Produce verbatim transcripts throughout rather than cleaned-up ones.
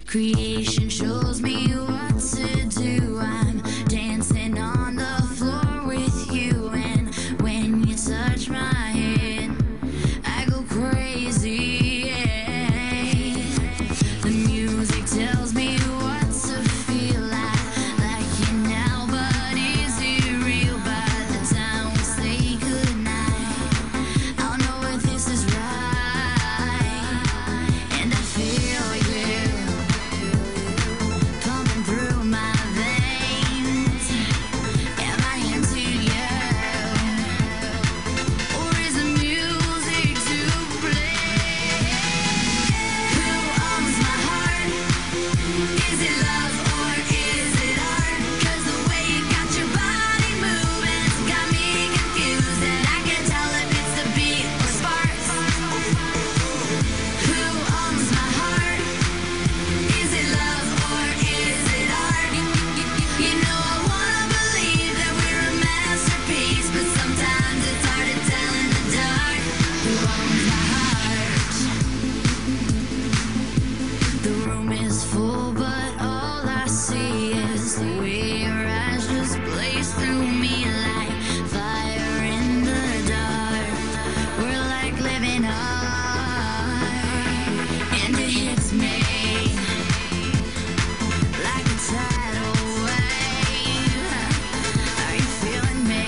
Creation shows me what to do. I'm dancing on the floor with you, and when you touch my hand, I go crazy. Yeah. The music tells me what to feel like, like you now, but is it real? By the time we say goodnight, I'll know if this is right, and I feel you pumping through my veins. Am I into you, or is the music to blame? Who owns my heart? Is it love or is it art? 'Cause the way you got your body moving's got me confused, and I can't tell if it's the beat or sparks. Who owns my heart? Is it love or is it art? You know I wanna believe that we're a masterpiece, but sometimes it's hard to tell in the dark. Who owns my heart? The room is full, but all I see is the way your eyes just blaze through me like fire in the dark. We're like living art, and it hits me like a tidal wave. Are you feeling me,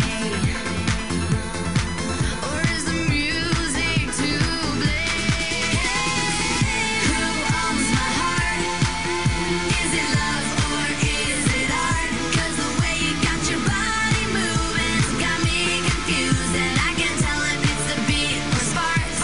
or is the music to blame? Who owns my heart? Is it love or is it art? 'Cause the way you got your body moving's got me confused, and I can't tell if it's the beat or sparks.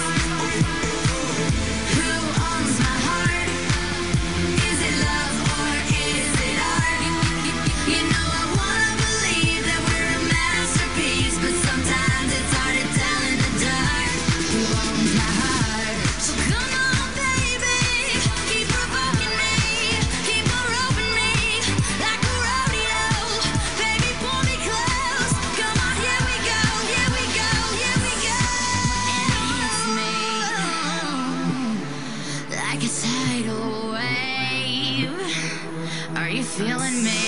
Who owns my heart? Is it love or is it art? You know I wanna believe that we're a masterpiece, but sometimes it's hard to tell in the dark. Who owns my heart? So come on, baby, keep provoking me, keep on roping me like a rodeo. Baby, pull me close. Come on, here we go, here we go, here we go. And it hits me like a tidal wave. Are you feeling me,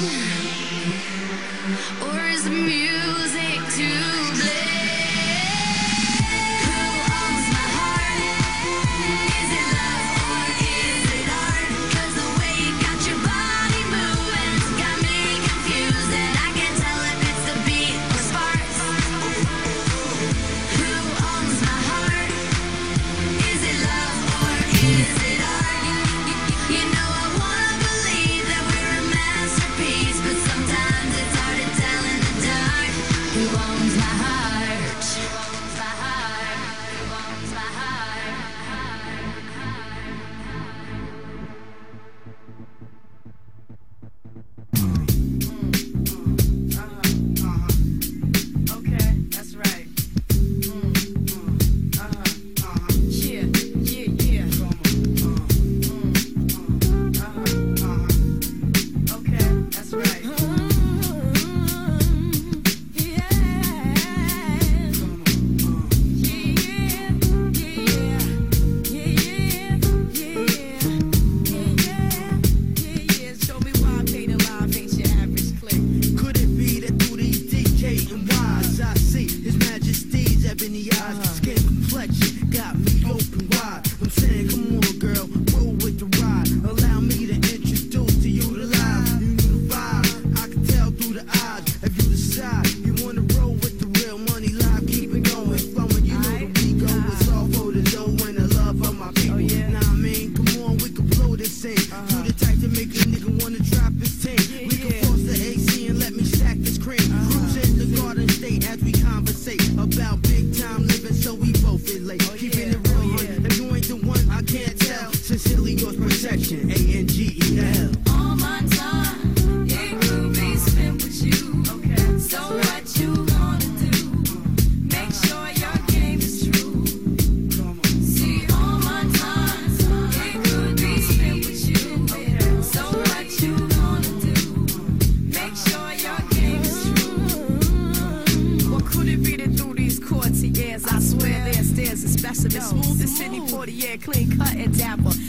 or is the music to blame? Who owns my heart? Is it love or is it art? 'Cause the way you got your body moving's got me confused, and I can't tell if it's the beat or sparks. Who owns my heart? Is it love or is it art? You know I wanna believe that we're a masterpiece, but sometimes it's hard to tell in the dark. Who owns my heart? Who owns my heart? Who owns my heart? Okay, that's right. Yeah, yeah, yeah. Okay, that's right. Show me why paid alive ain't your average click. Could it be that through these decaying wise I see His Majesty's ebony eyes, skin complexion got me open wide. I'm saying, come on, girl, roll with the ride. Allow me to introduce to you the live. You knew the vibe, I can tell through the eyes. If you decide you wanna roll with the real money live, keep it going, flowing. You know the we go. It's all for the dough and the love of my people. Nah, I mean, come on, we can blow this thing. You the type to make a nigga wanna drop his team. We can force the A C and let me stack this cream. Cruise in the Garden State as we conversate about big time living, so we both relate. Keeping it real, hun. If you ain't the one, I can't tell. Sincerely yours, protection, A N G E L. All my time, it could be spent with you. Okay. So what you gonna do? Make sure your game is true. See, all my time, it could be spent with you. So what you gonna do? Make sure your game is true. What could it be that through these courts he years? I swear there's stairs, especially smooth as Sidney Portier, clean cut and dapper. Seems he's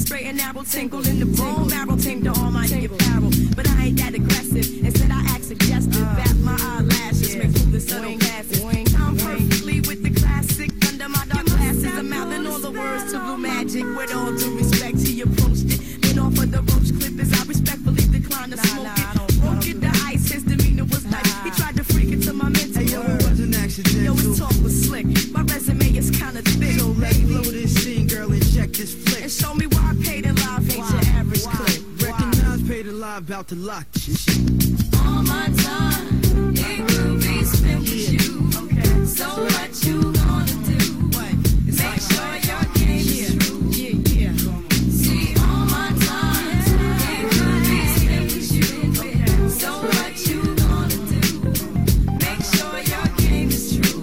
straight and narrow, tingle in the bone marrow, tame the almighty apparel. But I ain't that aggressive. Instead, I act suggestive. Bat my eyelashes, make fool the subtle passes. I'm perfectly with the classic under my dark glasses. I'm mouthing all the words to Blue Magic. With all due respect, he approached it. Then off of the roach clip as I respectfully declined to smoke it. Broke it, the ice, his demeanor was nice. He tried to freak into my mental. Hey, yo, it wasn't accidental. Yo, his talk was slick. My resume is kinda thick. So let's blow this scene, girl, and check this flick. And show me why I paid in live ain't your average clip. Recognize paid alive, about to lock this shit. All my time, it could be spent with you. Okay. So what you gonna do? What? It's Make like, sure your game is true. yeah, yeah. See, all my time, it could be spent with you. So what you gonna do? Make sure your game is true.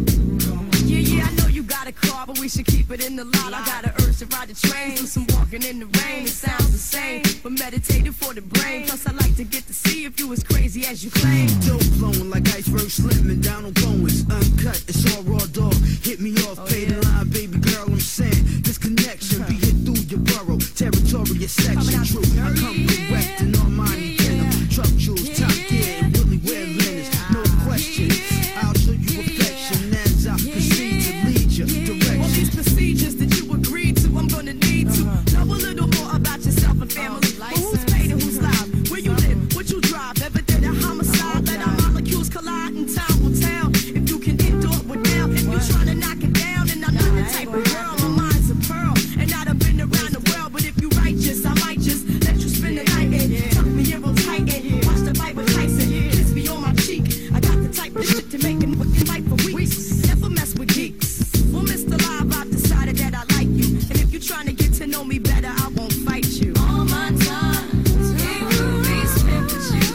Yeah, yeah, I know you got a car, but we should keep it in the lot. I got an urge to ride the train, do some walking in the rain. It sounds the same, but meditative for the brain. Plus, I like to get to see if you as crazy as you claim. Dope flowing like iceberg slimming down on Bowens. Uncut, it's all raw dog. Hit me off, Oh, pay yeah. the line, baby girl, I'm saying. This connection be hit through your borough. Territorial section, out true. the I come correct and all money denim. Truck jewels, top gear, and really wear linens. No question, I'll show you affection as I proceed to lead your All these direction. procedures that you agreed to, I'm gonna need to know a little more about yourself and family. But who's paid and who's live? Where you live? What you drive? Ever did a homicide? Let our molecules collide and time will tell if you can endure it now. If you tryna knock it down, and I'm not the type of girl. My mind's a pearl, and I done been around the world. But if you righteous, I might just let you spend the night and tuck me in real tight and watch the fight with Tyson. Kiss me on my cheek. I got the type of shit to make a fucking fight for weeks. Never mess with geeks. Well, Mister Live, I've decided that I like you. And if you're trying to get to know me better, I won't fight you. All my time, it could be spent with you.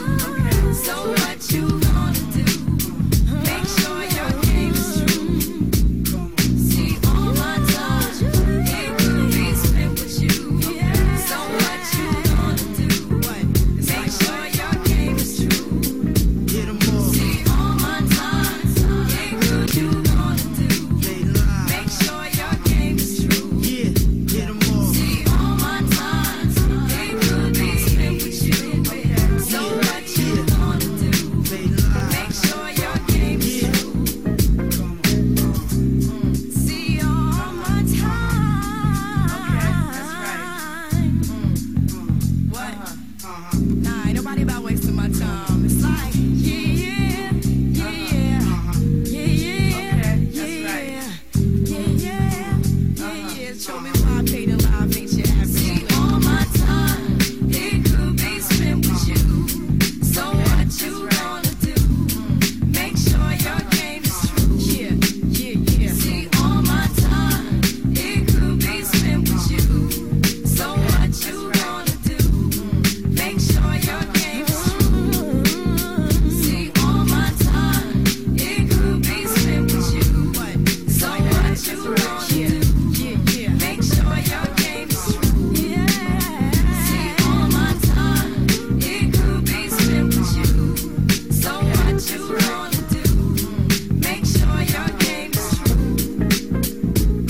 So what you gonna do? Make sure your game is true. See, all my time, it could be spent with you. So what you gonna do? Make sure your game is true. Get 'em all, See, all my time, it could you gonna do? they lie. Make sure your game is true. Yeah, get 'em all. See, all my time, it could be spent with you. So what you gonna do? They lie. Make sure your game is true. See, all my time. What? Nah, ain't nobody about wasting my time. It's like, yeah, yeah, yeah, yeah, yeah, yeah, yeah, yeah, yeah. Show me why I paid in live ain't your average. See, all my time, it could be spent with you. So what you gonna do? Make sure your game is true. Yeah, yeah, yeah. See, all my time, it could be spent with you. So what you gonna do? Make sure your game is true. See, all my time, it could be spent with you. So what you gonna do? Yeah, yeah. Make sure your game is true. See, all my time, it could be spent with you. So what you gonna do? Make sure your game is true.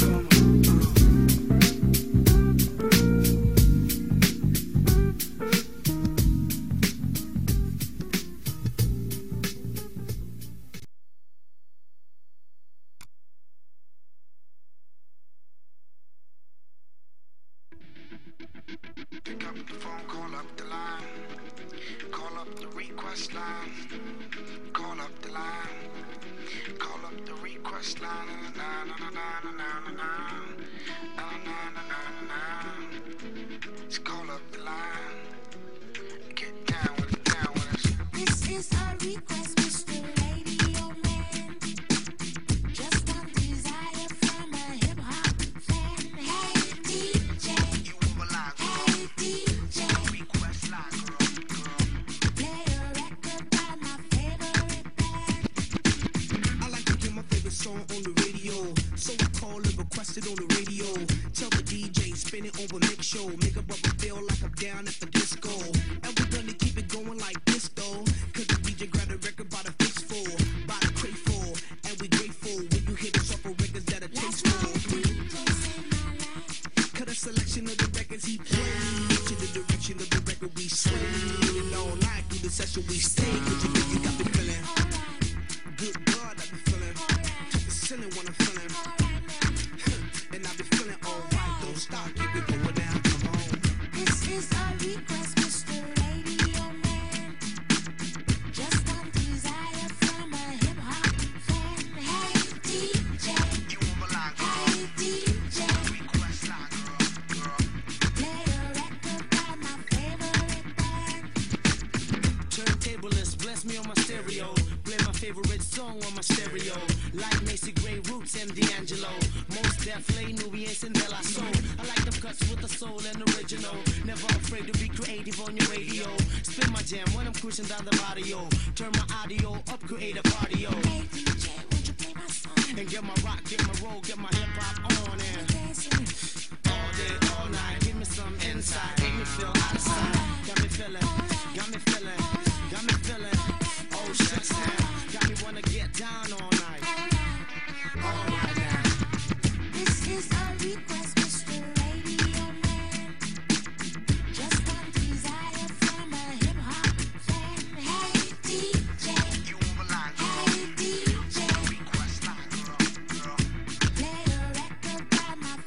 Pick up the phone, call up the line. Call up the request line. Call up the line. Call up the request line. Na na na na na na na na. Na na na na na na. Let's call up the line. Get down with it, down with it. This is our request, Mister Radio Man. Just one desire from a hip hop fan. Hey D J, You move a line, girl. hey D J, Request line, girl, girl. play a record by my favorite band. I like to get my favorite song on the radio, so I call and request it on the radio. Tell the D J, spin it over, mix show, make a brother feel like I'm down at the disco. And we're gonna keep it going like this though, cause the D J grabbed a record by the fistful, by the crateful, and we grateful when you hit us off of records that are Last tasteful. night, D J in my life. Cut a selection of the records he that's where we stay. Cause you know you got me feeling. Good God, I be feeling. To the ceiling when I'm feeling. And I be feeling alright. Don't stop, keep it going down. Come on. This is a request, Mister Radio Man. Just one desire from a hip hop fan. Hey D J, You on my line, girl. hey D J, Request line, girl, girl. play a record by my favorite band. Turntablist, bless me on my stereo. Play my favorite song on my stereo. Like Macy Gray Roots and D'Angelo. Most definitely Nubians and De La Soul. I like them cuts with the soul and original. Never afraid to be creative on your radio. Spin my jam when I'm cruising down the barrio. Turn my audio up, create a party, yo. Hey D J, would you play my song? And get my rock, get my roll, get my hip hop on and Dancing. all day, all night. Give me some insight, make me feel outside. Got me feeling, got me feeling, got me feeling. Oh shit, Sam, got me wanna get down all night, all night now. This is a request, Mister Radio Man. Just one desire from a hip hop fan. Hey D J, You on my line, girl. hey D J, Request line, girl, girl. play a record by my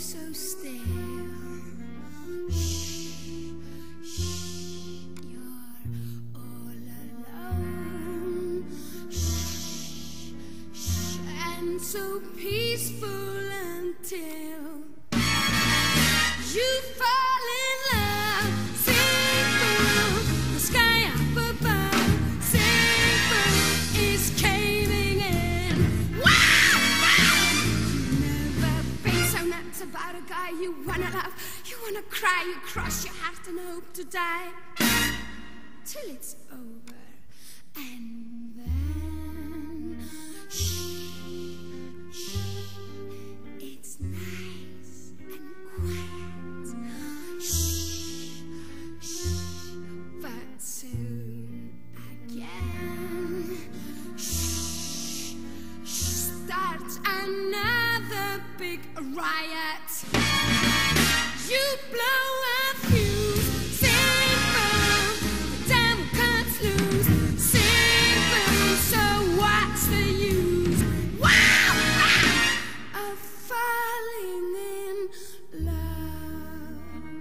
so still. Shh, shh, you're all alone. Shh, shh, and so peaceful until you fall in love. Sing through the sky up above. Sing through is caving in. Wow, wow. Never been so nuts about a guy you wanna love. You wanna cry, you cross your heart and hope to die till it's over. And then shh, shh, it's nice and quiet. Shh, shh, but soon again, shh, shh, starts another big riot. You blow a fuse, sing boom, the devil cuts loose, sing boom, so what's the use? Wow, wow, of falling in love.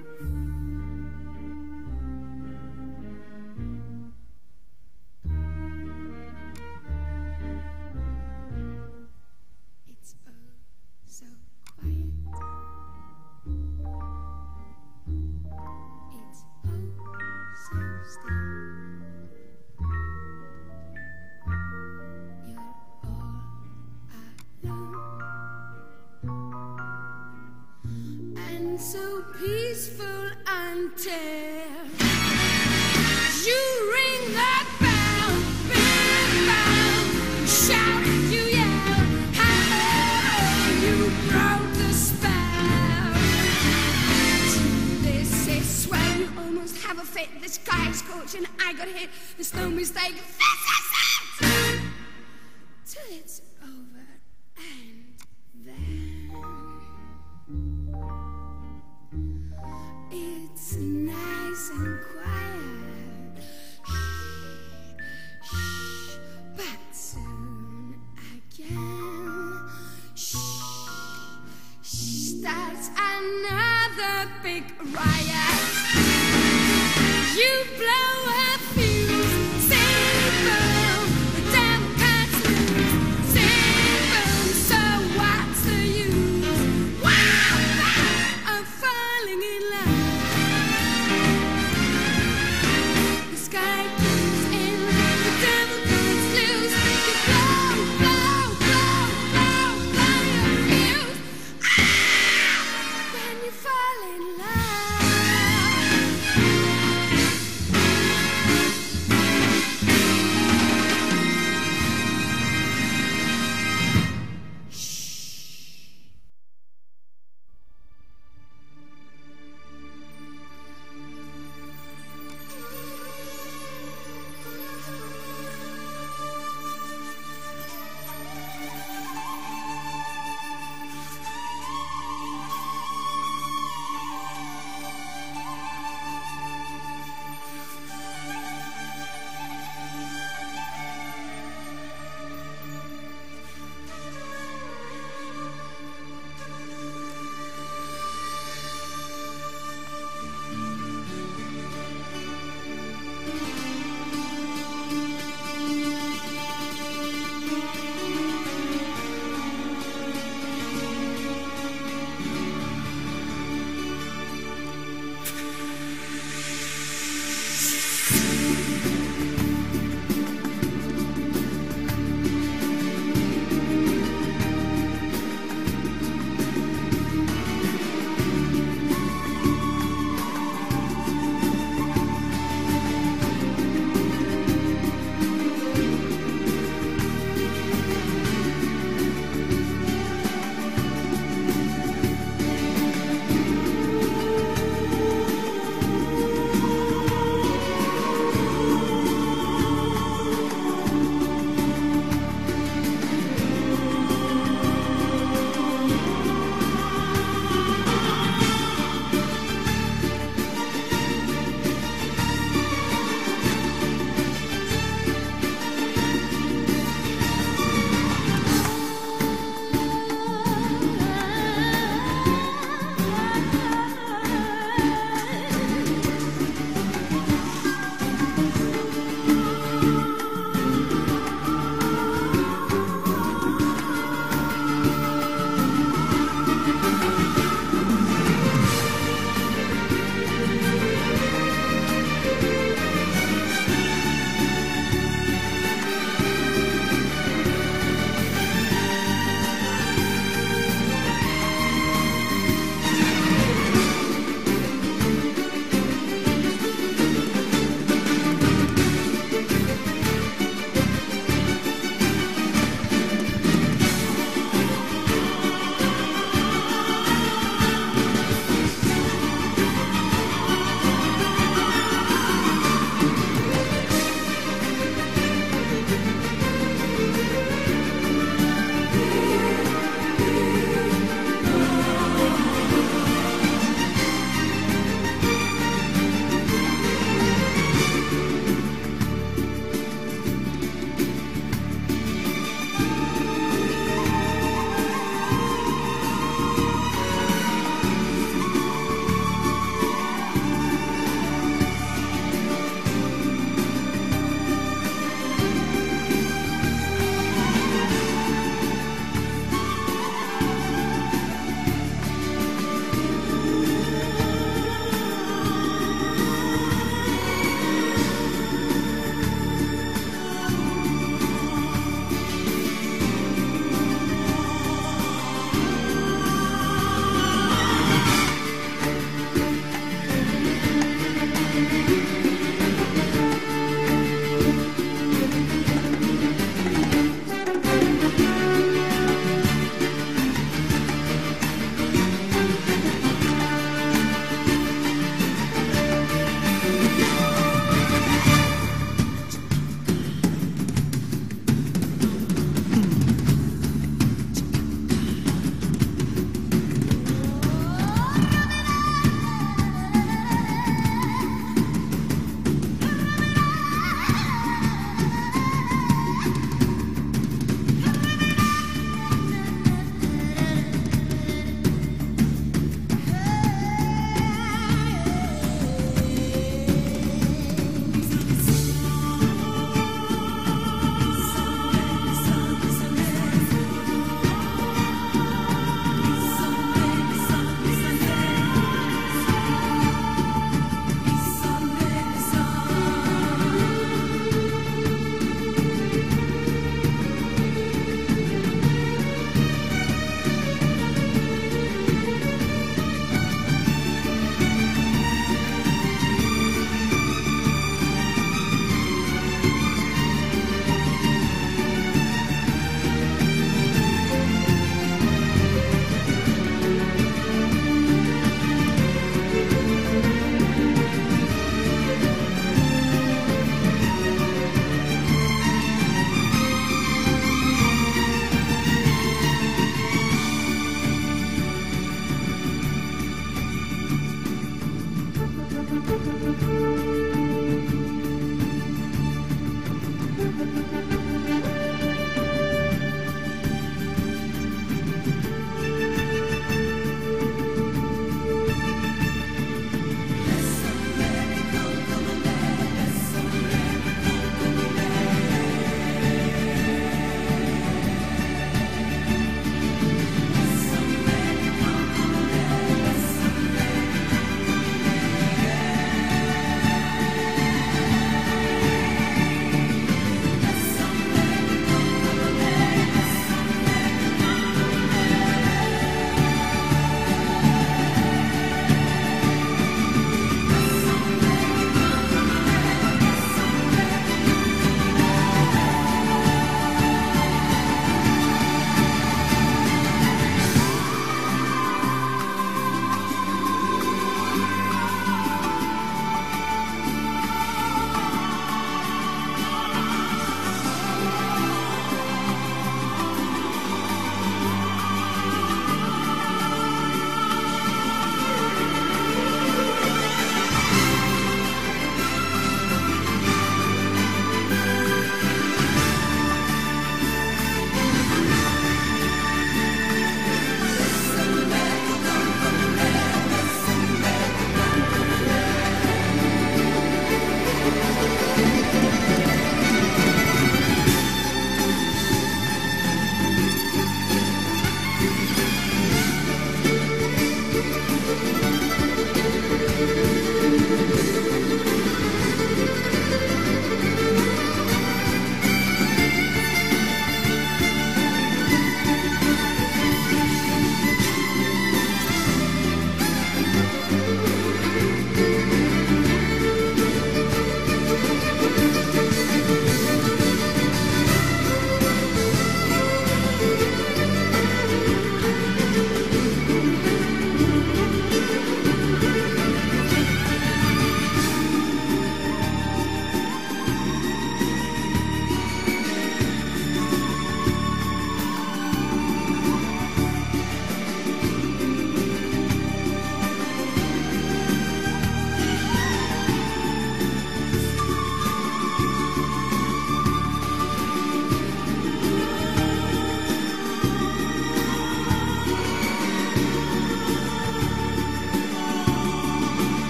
It's oh so quiet. It's oh so still. You're all alone, and so peaceful until you ring the bell, big bell, shout, you yell, hello, you broke the spell. This is swell, you almost have a fit. The sky is scorching, I got hit. There's no mistake. This is it. Till it's over, and then it's nice and quiet. Shh, shh, but soon again, shh, shh, starts another big riot. You blow a fuse, sing boom, the devil cuts loose, sing boom, so what's the use? Wow, wow, of falling in love. The sky comes in, the devil cuts loose, you blow, blow, blow, blow, blow your fuse. Ah, when you fall in love.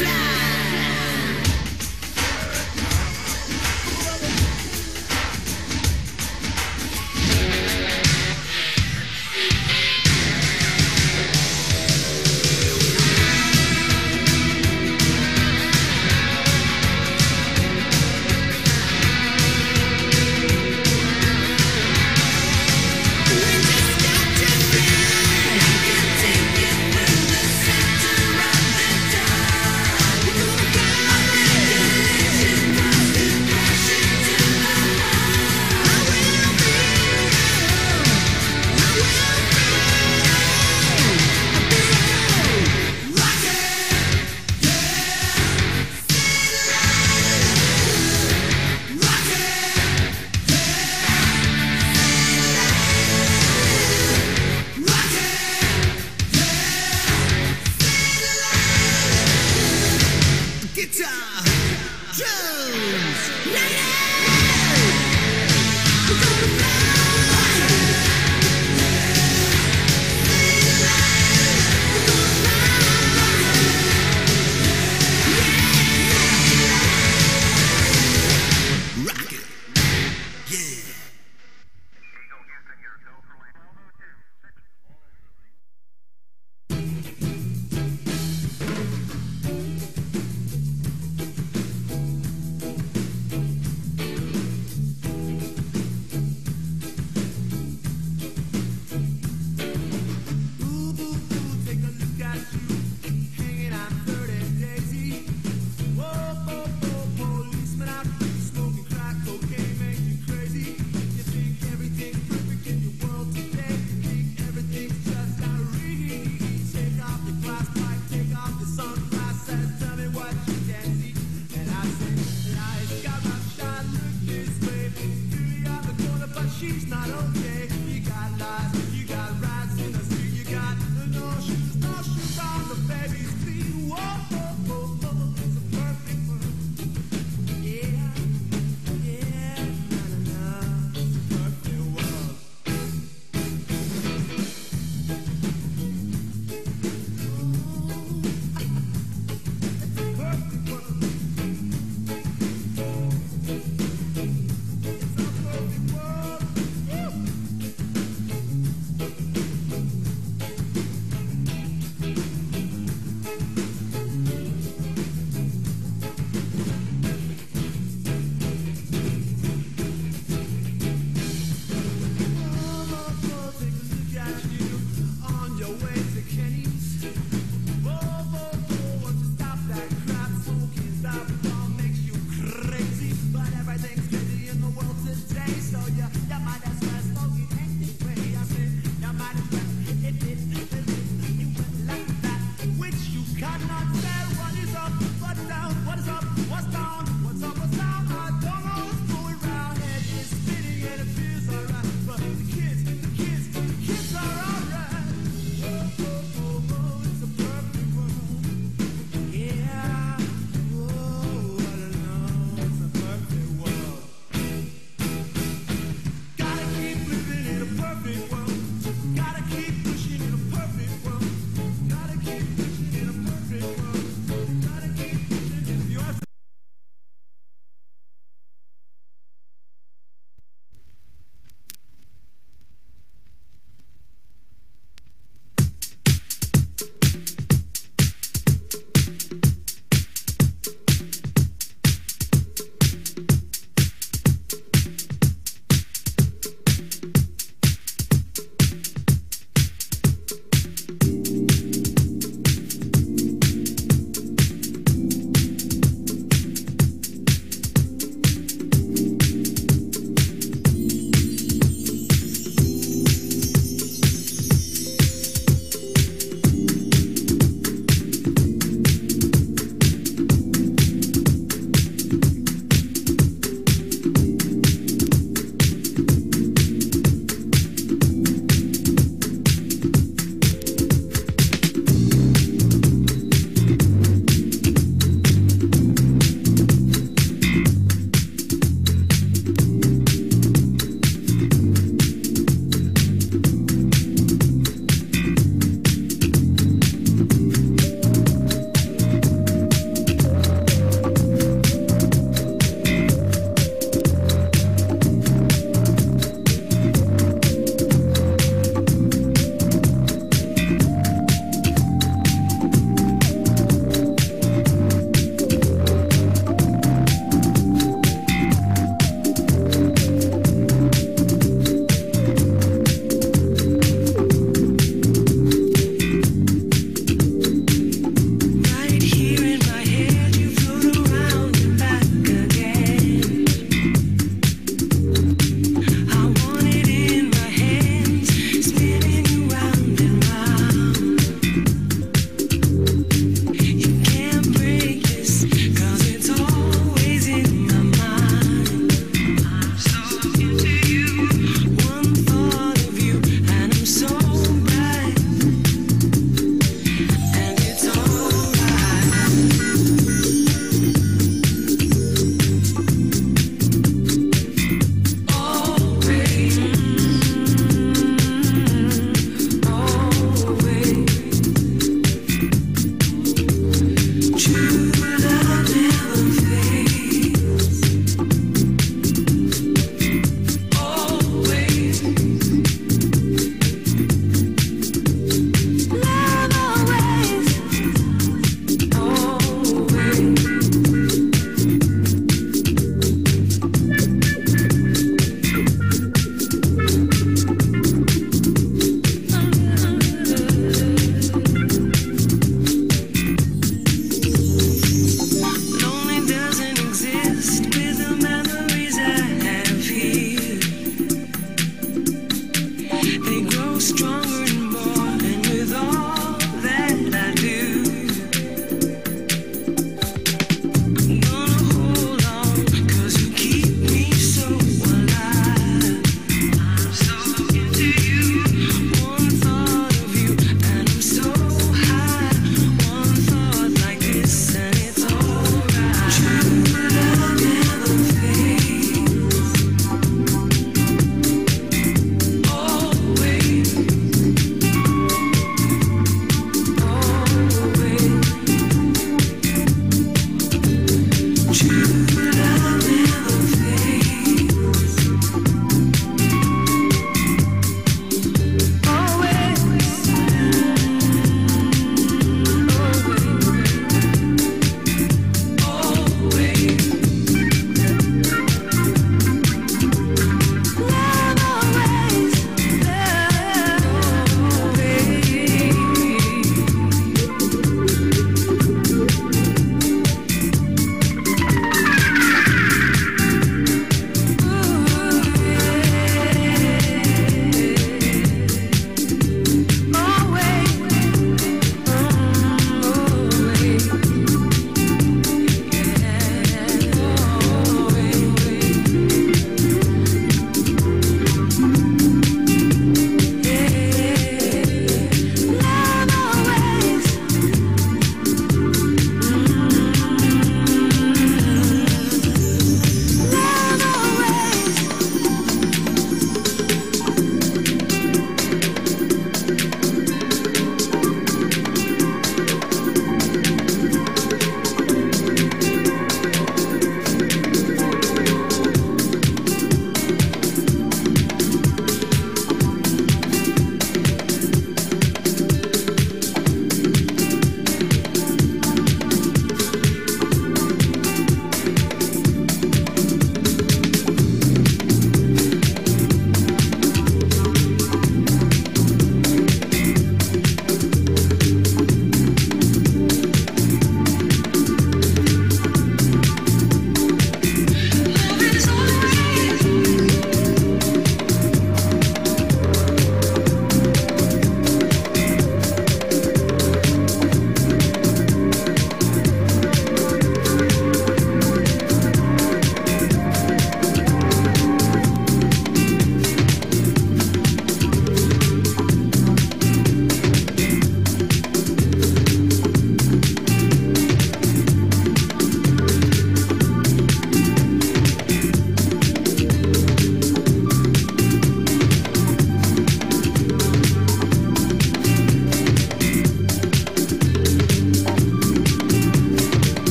Ooh.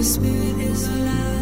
spirit is alive.